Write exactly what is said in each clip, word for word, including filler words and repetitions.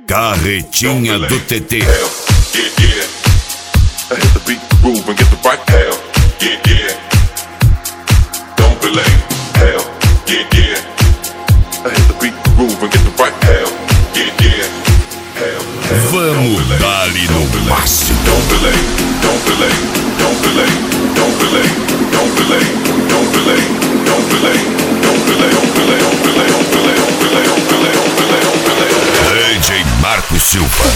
Carretinha do T T. Vamos dar-lhe no máximo. Don't delay, don't delay, don't delay, don't delay, don't delay, don't delay, don't delay, don't delay, don't delay, don't delay, don't delay, don't delay, don't delay, don't delay, don't delay. D J Marco Silva.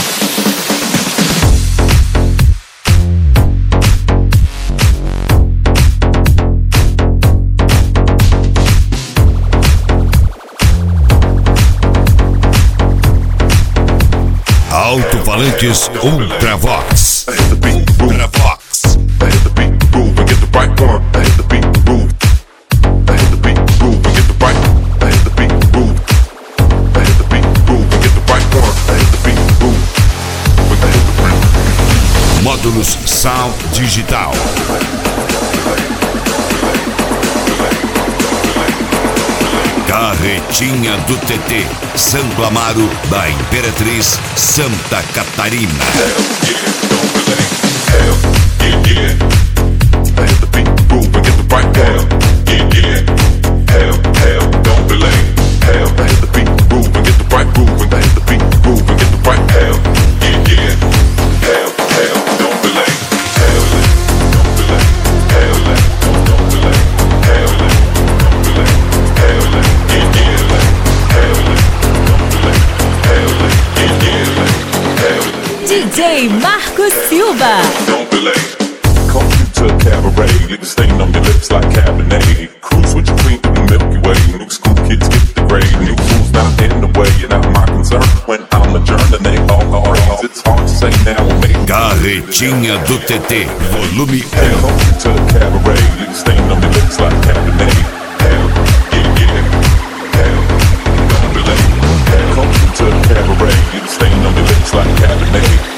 Alto-falantes Ultravox. Ultravox. Módulos Sound Digital. Carretinha do T T, Santo Amaro da Imperatriz, Santa Catarina. D J Marco Silva. Don't delay. Come to a cabaret, leave a stain on your lips like Cabernet. Cruise with your queen through the Milky Way. New school kids get the grade. New fools not in the way, you're not my concern. When I'm adjourned, they all are easy. It's hard to say now or maybe. Carretinha do T T, volume Come um. to a cabaret, leave a stain on your lips like Cabernet. Hell, yeah, yeah. Hell, don't delay. Come to a cabaret, leave a stain on your lips like Cabernet.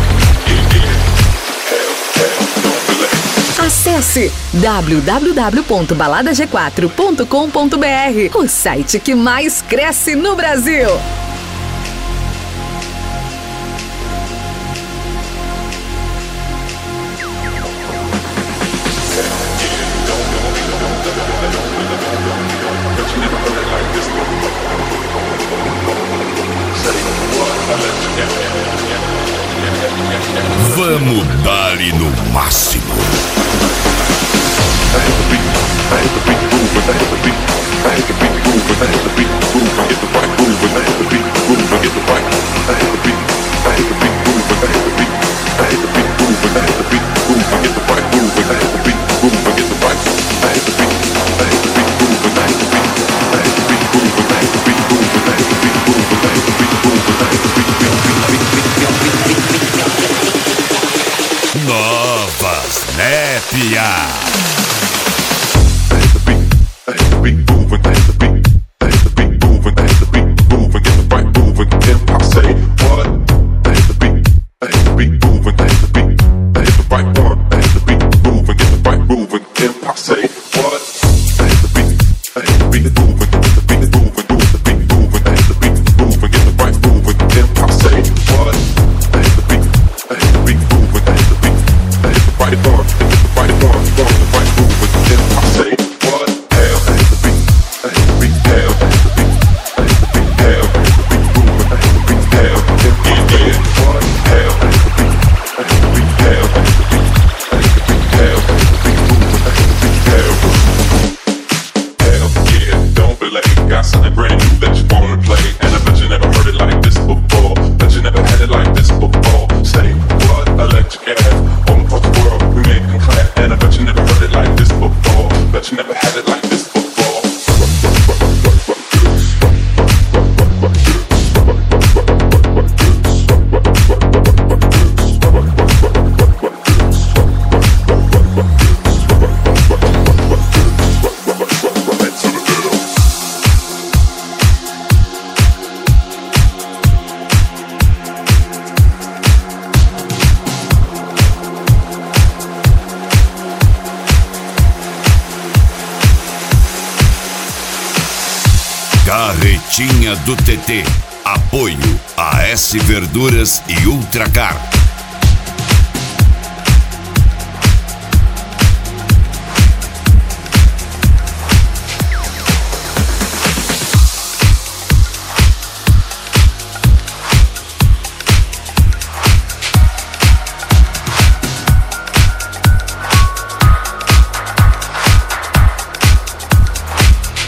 Acesse w w w ponto balada g quatro ponto com ponto b r, o site que mais cresce no Brasil. Vamos dar-lhe no máximo. Novas Népias. Carretinha do T T, Apoio A S Verduras e Ultracar.